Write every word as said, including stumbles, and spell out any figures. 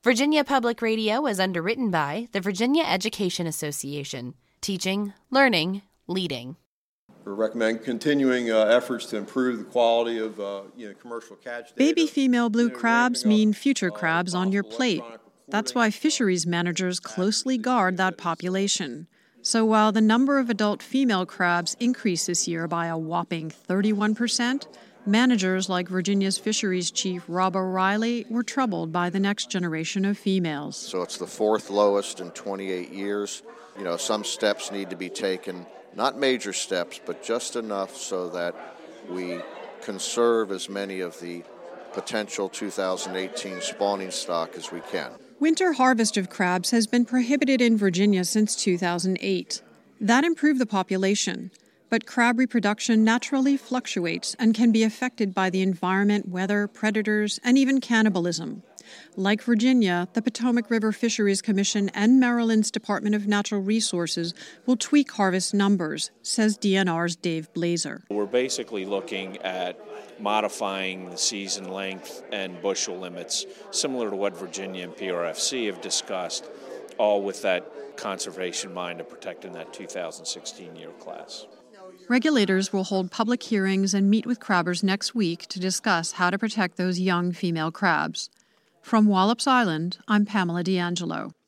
Virginia Public Radio is underwritten by the Virginia Education Association, teaching, learning, leading. We recommend continuing uh, efforts to improve the quality of uh, you know, commercial catch data. Baby female blue You know, crabs ramping mean up, future uh, crabs on your possible plate. electronic That's why reporting, fisheries uh, managers closely accuracy guard that that is, uh, population. So while the number of adult female crabs increased this year by a whopping thirty-one percent, managers like Virginia's fisheries chief Rob O'Reilly were troubled by the next generation of females. So it's the fourth lowest in twenty-eight years. You know, some steps need to be taken, not major steps, but just enough so that we conserve as many of the potential two thousand eighteen spawning stock as we can. Winter harvest of crabs has been prohibited in Virginia since two thousand eight. That improved the population. But crab reproduction naturally fluctuates and can be affected by the environment, weather, predators, and even cannibalism. Like Virginia, the Potomac River Fisheries Commission and Maryland's Department of Natural Resources will tweak harvest numbers, says D N R's Dave Blazer. We're basically looking at modifying the season length and bushel limits, similar to what Virginia and P R F C have discussed, all with that conservation mind of protecting that two thousand sixteen year class. Regulators will hold public hearings and meet with crabbers next week to discuss how to protect those young female crabs. From Wallops Island, I'm Pamela D'Angelo.